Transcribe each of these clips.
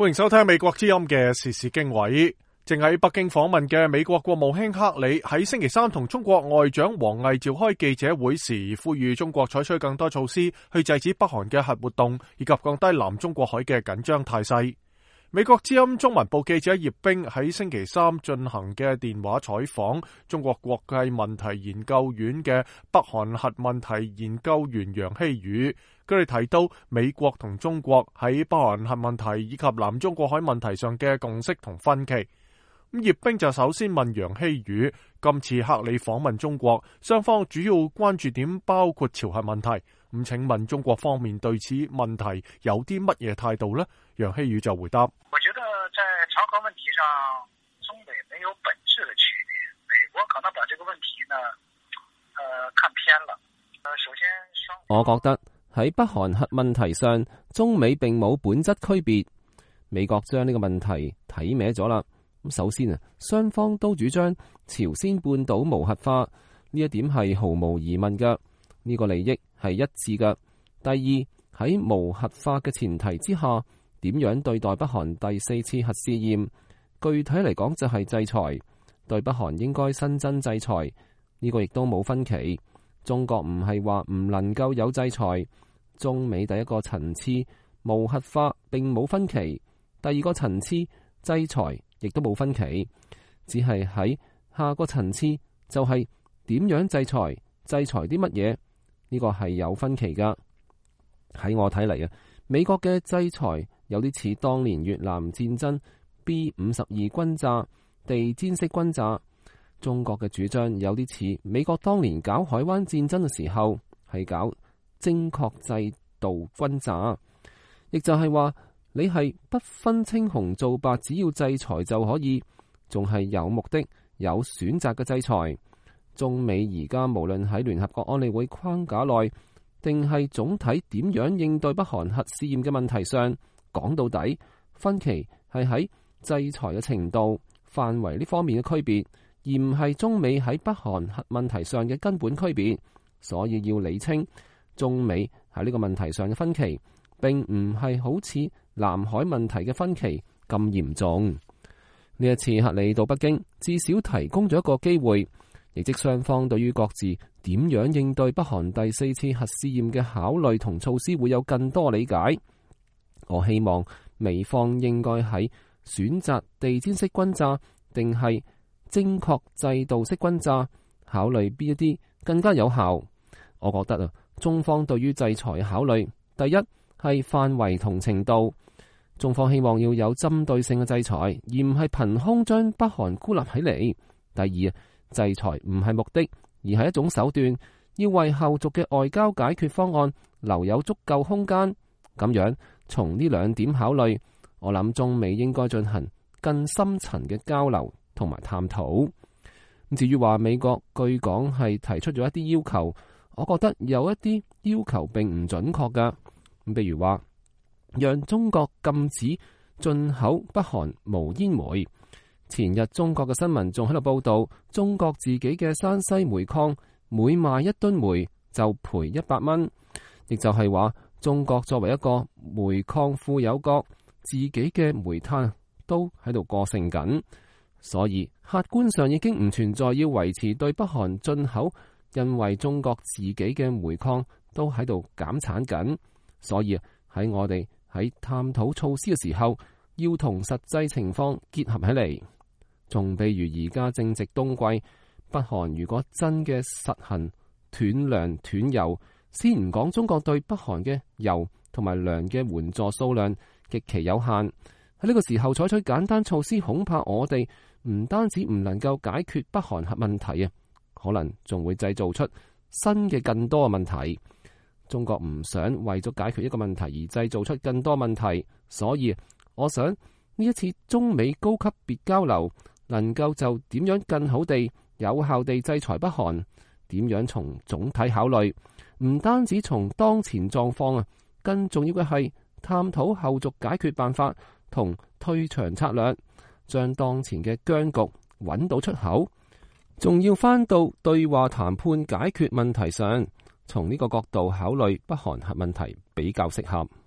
歡迎收聽美國之音嘅時事經緯。正喺北京訪問嘅美國國務卿克里喺星期三同中國外長王毅召開記者會時，呼籲中國採取更多措施去制止北韓嘅核活動，以及降低南中國海嘅緊張態勢。美國之音中文部記者葉冰喺星期三進行嘅電話採訪中國國際問題研究院嘅北韓核問題研究員楊希宇，佢哋提到美國同中國喺北韓核問題以及南中國海問題上嘅共識同分歧。咁葉冰就首先問楊希宇，今次克里訪問中國，雙方主要關注點包括朝核問題。咁請問中國方面對此問題有啲乜嘢態度呢？楊希宇就回答： 我覺得在朝核問題上，中美沒有本質的區別。美國可能把這個問題呢，看偏了。首先， 我覺得喺北韓核問題上，中美並冇本質區別。美國將呢個問題睇歪咗啦。咁首先啊，雙方都主張朝鮮半島無核化，呢一點係毫無疑問嘅，呢個利益係一致嘅。第二，喺無核化嘅前提之下，點樣對待北韓第四次核試驗？具體嚟講就係制裁，對北韓應該新增制裁，呢個亦都冇分歧。中國唔係話唔能夠有制裁，中美第一個層次無核化並冇分歧，第二個層次制裁亦都冇分歧，只係喺下個層次就係點樣制裁，制裁啲乜嘢？呢個係有分歧噶。喺我睇嚟啊，美國嘅制裁有啲似當年越南戰爭 B-52 轟炸、地毯式轟炸；中國嘅主張有啲似美國當年搞海灣戰爭嘅時候係搞精確制導轟炸，亦就係話你係不分青紅皂白，只要制裁就可以，仲係有目的、有選擇嘅制裁。中美而家無論喺聯合國安理會框架內，定係總體點樣應對北韓核試驗嘅問題上，講到底分歧係喺制裁嘅程度、範圍呢方面嘅區別，而唔係中美喺北韓核問題上嘅根本區別。所以要理清中美喺呢個問題上嘅分歧，並唔係好似南海問題嘅分歧咁嚴重。呢一次克里到北京，至少提供咗一個機會，亦即雙方對於各自點樣應對北韓第四次核試驗嘅考慮同措施會有更多理解。我希望美方應該喺選擇地毯式轟炸定係精確制導式轟炸，考慮邊一啲更加有效。我覺得啊，中方對於制裁嘅考慮，第一係範圍同程度，中方希望要有針對性嘅制裁，而唔係憑空將北韓孤立起嚟。第二，制裁唔係目的，而係一種手段，要為後續嘅外交解決方案留有足夠空間。咁樣從呢兩點考慮，我諗中美應該進行更深層嘅交流同埋探討。至於話美國據講係提出咗一啲要求，我覺得有一啲要求並唔準確噶。咁譬如話，讓中國禁止進口北韓無煙煤。前日中國嘅新聞仲喺度報道，中國自己嘅山西煤礦每賣1噸煤就賠100蚊，亦就係話中國作為一個煤礦富有國，自己嘅煤炭都喺度過剩緊，所以客觀上已經唔存在要維持對北韓進口，因為中國自己嘅煤礦都喺度減產緊，所以喺我哋喺探討措施嘅時候，要同實際情況結合起嚟。仲譬如而家正值冬季，北韓如果真嘅實行斷糧斷油，先唔講中國對北韓嘅油同埋糧嘅援助數量極其有限，喺呢個時候採取簡單措施，恐怕我哋唔單止唔能夠解決北韓核問題啊，可能仲會製造出新嘅更多嘅問題。中國唔想為咗解決一個問題而製造出更多問題，所以我想呢一次中美高級別交流，能夠就點樣更好地、有效地制裁北韓，點樣從總體考慮，唔單止從當前狀況啊，更重要嘅係探討後續解決辦法同退場策略，將當前嘅僵局揾到出口，仲要翻到對話談判解決問題上，從呢個角度考慮北韓核問題比較適合。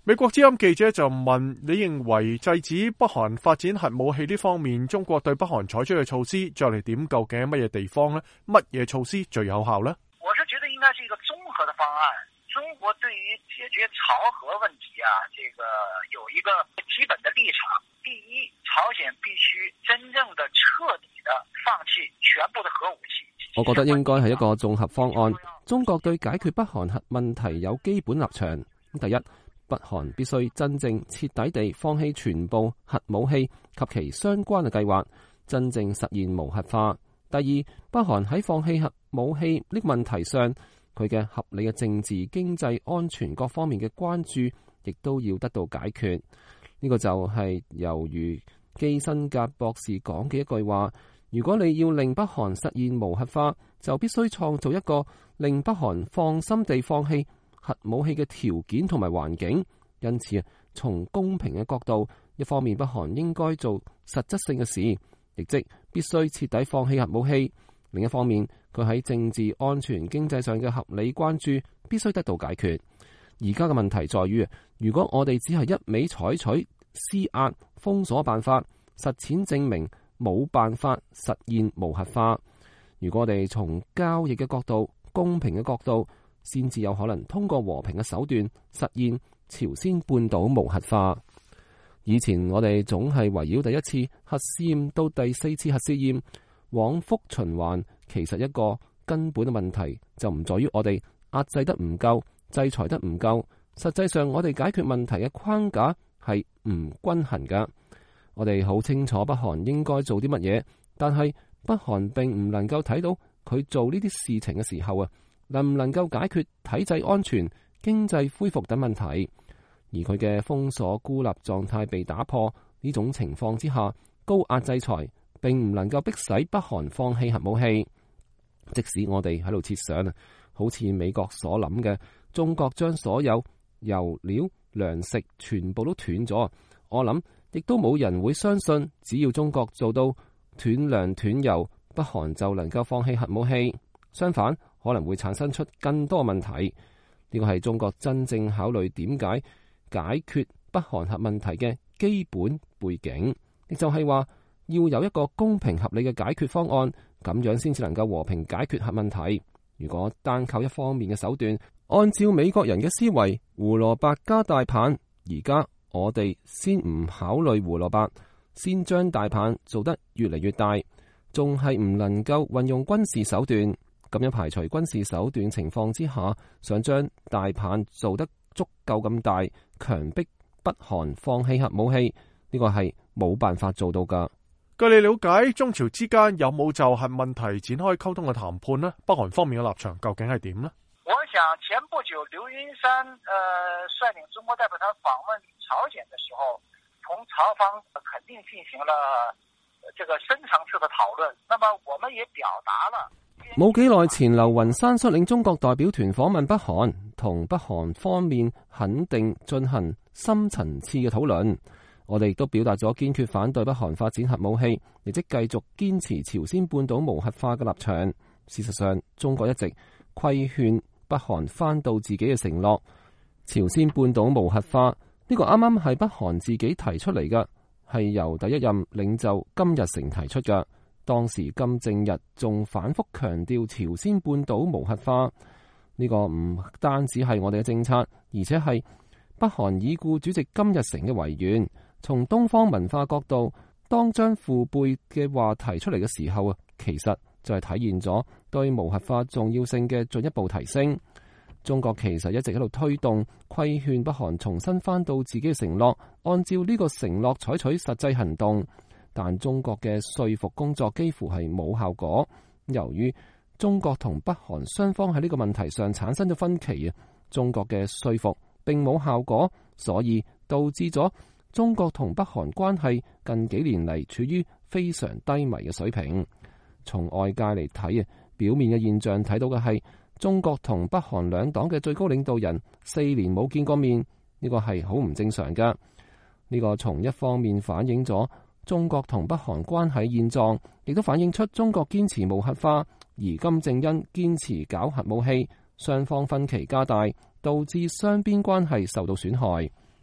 美國之音記者就問：你認為制止北韓發展核武器呢方面，中國對北韓採取嘅措施，着力點究竟喺乜嘢地方呢？乜嘢措施最有效呢？ 我是覺得應該是一個綜合的方案。中國對於解決朝核問題這個有一個基本的立場。第一，朝鮮必須真正的徹底的放棄全部的核武器。 我覺得應該係一個綜合方案。中國對解決北韓核問題有基本立場。第一，北韓必須真正徹底地放棄全部核武器及其相關嘅計劃，真正實現無核化。第二，北韓喺放棄核武器呢個問題上，佢嘅合理嘅政治、經濟、安全各方面嘅關注，亦都要得到解決。呢個就係猶如基辛格博士講嘅一句話：如果你要令北韓實現無核化，就必須創造一個令北韓放心地放棄核武器嘅條件同埋環境。因此，從公平嘅角度，一方面北韓應該做實質性嘅事，亦即必須徹底放棄核武器；另一方面，佢喺政治、安全、經濟上嘅合理關注必須得到解決。而家嘅問題在於，如果我哋只係一味採取施壓、封鎖辦法，實踐證明冇辦法實現無核化。如果我哋從交易嘅角度、公平嘅角度，先至有可能通過和平嘅手段實現朝鮮半島無核化。以前我哋總係圍繞第一次核試驗到第4次核試驗往復循環，其實一個根本嘅問題就唔在於我哋壓制得唔夠、制裁得唔夠，實際上我哋解決問題嘅框架係唔均衡噶。我哋好清楚北韓應該做啲乜嘢，但係北韓並唔能夠睇到佢做呢啲事情嘅時候能唔能夠解決體制安全、經濟恢復等問題。而佢嘅封鎖孤立狀態被打破，呢種情況之下，高壓制裁並唔能夠迫使北韓放棄核武器。即使我哋喺度設想好似美國所諗嘅，中國將所有油料、糧食全部都斷咗，我諗亦都冇人會相信，只要中國做到斷糧斷油，北韓就能夠放棄核武器。相反，可能會產生出更多問題。呢個係中國真正考慮點解解決北韓核問題嘅基本背景，亦就係話要有一個公平合理嘅解決方案，咁樣先至能夠和平解決核問題。如果單靠一方面嘅手段，按照美國人嘅思維，胡蘿蔔加大棒，而家我哋先唔考慮胡蘿蔔，先將大棒做得越嚟越大，仲係唔能夠運用軍事手段。咁樣排除軍事手段情況之下，想將大棒做得足夠咁大，強迫北韓放棄核武器，呢個係冇辦法做到噶。 據你了解，中朝之間有冇就核問題展開溝通嘅談判呢？北韓方面嘅立場究竟係點呢？ 我想前不久劉雲山率領中國代表團訪問朝鮮的時候，同朝方肯定進行了這個深層次的討論。那麼我們也表達了。 冇幾耐前，劉雲山率領中國代表團訪問北韓，同北韓方面肯定進行深層次嘅討論。我哋亦都表達咗堅決反對北韓發展核武器，亦即繼續堅持朝鮮半島無核化嘅立場。事實上，中國一直規勸北韓翻到自己嘅承諾，朝鮮半島無核化呢個啱啱係北韓自己提出嚟嘅，係由第一任領袖金日成提出嘅。當時金正日仲反覆強調朝鮮半島無核化，呢個唔單止係我哋嘅政策，而且係北韓已故主席金日成嘅遺願。從東方文化角度，當將父輩嘅話提出嚟嘅時候其實就係體現咗對無核化重要性嘅進一步提升。中國其實一直喺度推動規勸北韓重新翻到自己嘅承諾，按照呢個承諾採取實際行動。但中國嘅說服工作幾乎係冇效果。由於中國同北韓雙方喺呢個問題上產生咗分歧，中國嘅說服並冇效果，所以導致咗中國同北韓關係近幾年嚟處於非常低迷嘅水平。從外界嚟睇，表面嘅現象睇到嘅係中國同北韓兩黨嘅最高領導人4年冇見過面，呢個係好唔正常㗎。呢個從一方面反映咗中國同北韓關係現狀，亦都反映出中國堅持無核化，而金正恩堅持搞核武器，雙方分歧加大，導致雙邊關係受到損害。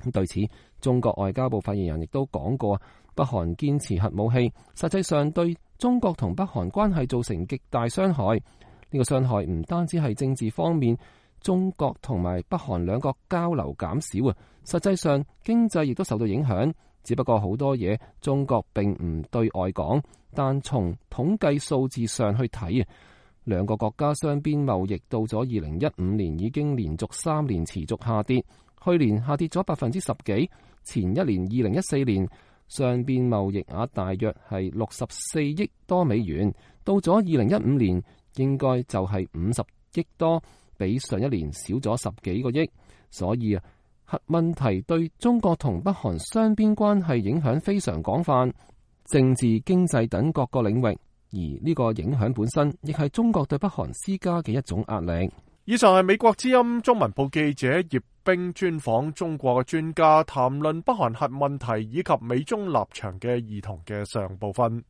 對此，中國外交部發言人亦都講過，北韓堅持核武器，實際上對中國同北韓關係造成極大傷害。呢個傷害唔單止係政治方面，中國同埋北韓兩國交流減少啊，實際上經濟亦都受到影響。只不過好多嘢中國並唔對外講，但從統計數字上去睇啊，兩個國家雙邊貿易到咗2015年已經連續3年持續下跌，去年下跌咗10%幾，前一年2014年雙邊貿易額大約係64億多美元，到咗2015年應該就係50億多，比上一年少咗10幾個億。所以啊，核問題對中國同北韓雙邊關係影響非常廣泛，政治、經濟等各個領域，而呢個影響本身亦係中國對北韓施加嘅一種壓力。 以上係美國之音中文部記者葉冰專訪中國嘅專家，談論北韓核問題以及美中立場嘅異同嘅上部分。